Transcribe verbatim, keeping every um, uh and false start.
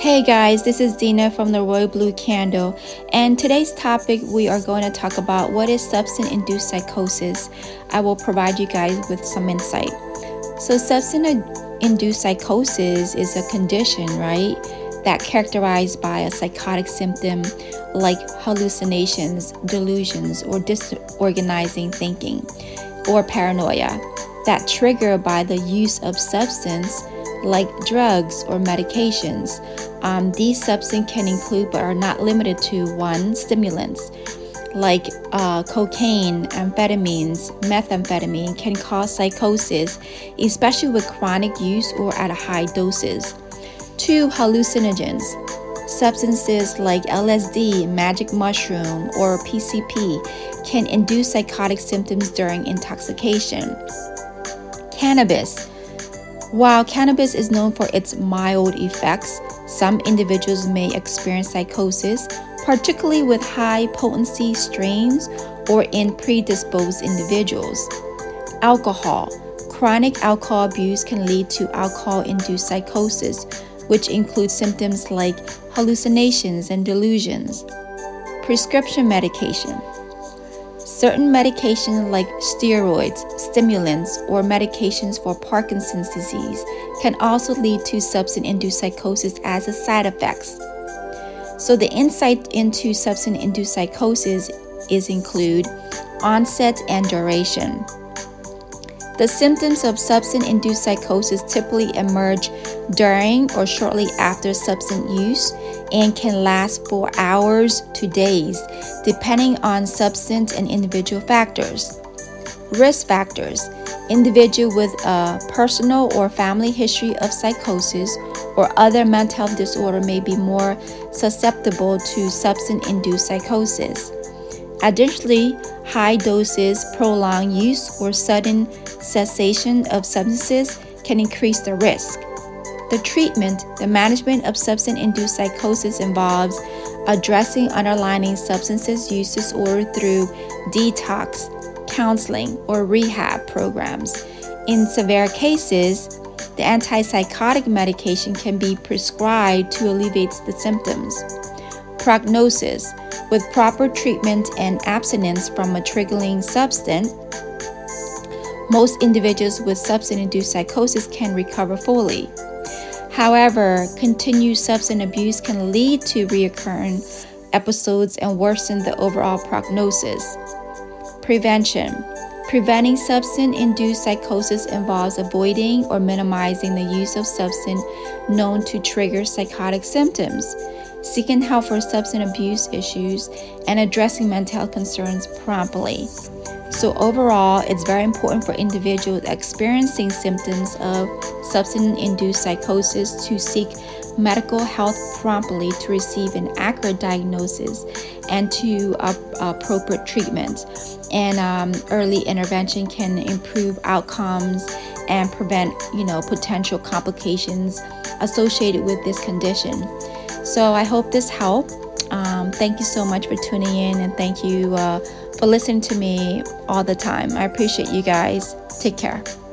Hey guys, this is Dina from the Royal Blue Candle, and today's topic we are going to talk about what is substance-induced psychosis. I will provide you guys with some insight. So substance-induced psychosis is a condition, right, that characterized by a psychotic symptom like hallucinations, delusions, or disorganizing thinking, or paranoia that trigger by the use of substance like drugs or medications. Um, these substances can include but are not limited to one, stimulants like uh, cocaine, amphetamines, methamphetamine can cause psychosis, especially with chronic use or at high doses. Two, hallucinogens. Substances like L S D, magic mushroom, or P C P can induce psychotic symptoms during intoxication. Cannabis. While cannabis is known for its mild effects, some individuals may experience psychosis, particularly with high-potency strains or in predisposed individuals. Alcohol. Chronic alcohol abuse can lead to alcohol-induced psychosis, which includes symptoms like hallucinations and delusions. Prescription medication. Certain medications like steroids, stimulants, or medications for Parkinson's disease can also lead to substance-induced psychosis as a side effects. So the insight into substance-induced psychosis is include onset and duration. The symptoms of substance-induced psychosis typically emerge during or shortly after substance use and can last for hours to days, depending on substance and individual factors. Risk factors. Individual with a personal or family history of psychosis or other mental health disorder may be more susceptible to substance-induced psychosis. Additionally, high doses, prolonged use, or sudden cessation of substances can increase the risk. The treatment, the management of substance-induced psychosis involves addressing underlying substances use disorder through detox, counseling, or rehab programs. In severe cases, the antipsychotic medication can be prescribed to alleviate the symptoms. Prognosis. With proper treatment and abstinence from a triggering substance, most individuals with substance-induced psychosis can recover fully. However, continued substance abuse can lead to recurring episodes and worsen the overall prognosis. Prevention. Preventing substance-induced psychosis involves avoiding or minimizing the use of substance known to trigger psychotic symptoms, seeking help for substance abuse issues, and addressing mental health concerns promptly. So overall, it's very important for individuals experiencing symptoms of substance-induced psychosis to seek medical health promptly to receive an accurate diagnosis and to uh, appropriate treatment. And um, early intervention can improve outcomes and prevent, you know, potential complications associated with this condition. So I hope this helped. Um, thank you so much for tuning in, and thank you uh, for listening to me all the time. I appreciate you guys. Take care.